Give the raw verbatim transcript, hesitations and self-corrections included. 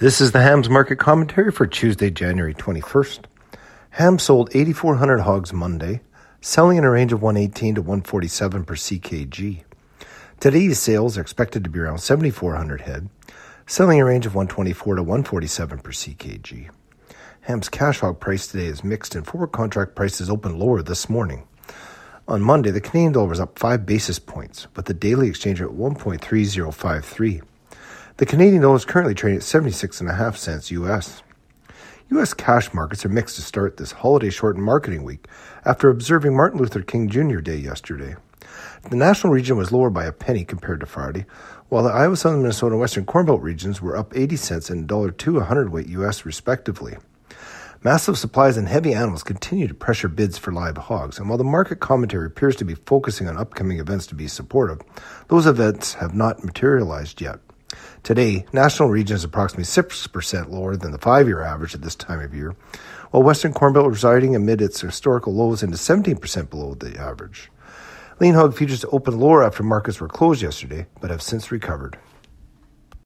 This is the Hams market commentary for Tuesday, January twenty-first. Hams sold eight thousand four hundred hogs Monday, selling in a range of one eighteen to one forty-seven per C K G. Today's sales are expected to be around seven thousand four hundred head, selling in a range of one twenty-four to one forty-seven per C K G. Hams cash hog price today is mixed and forward contract prices opened lower this morning. On Monday, the Canadian dollar was up five basis points, with the daily exchange rate at one point three zero five three. The Canadian dollar is currently trading at seventy-six point five cents U S. U S cash markets are mixed to start this holiday-shortened marketing week after observing Martin Luther King Junior Day yesterday. The national region was lower by a penny compared to Friday, while the Iowa, Southern Minnesota, and Western Corn Belt regions were up eighty cents and one dollar two a hundredweight U S respectively. Massive supplies and heavy animals continue to pressure bids for live hogs, and while the market commentary appears to be focusing on upcoming events to be supportive, those events have not materialized yet. Today, national region is approximately six percent lower than the five-year average at this time of year, while Western Corn Belt residing amid its historical lows into seventeen percent below the average. Lean hog futures opened lower after markets were closed yesterday, but have since recovered.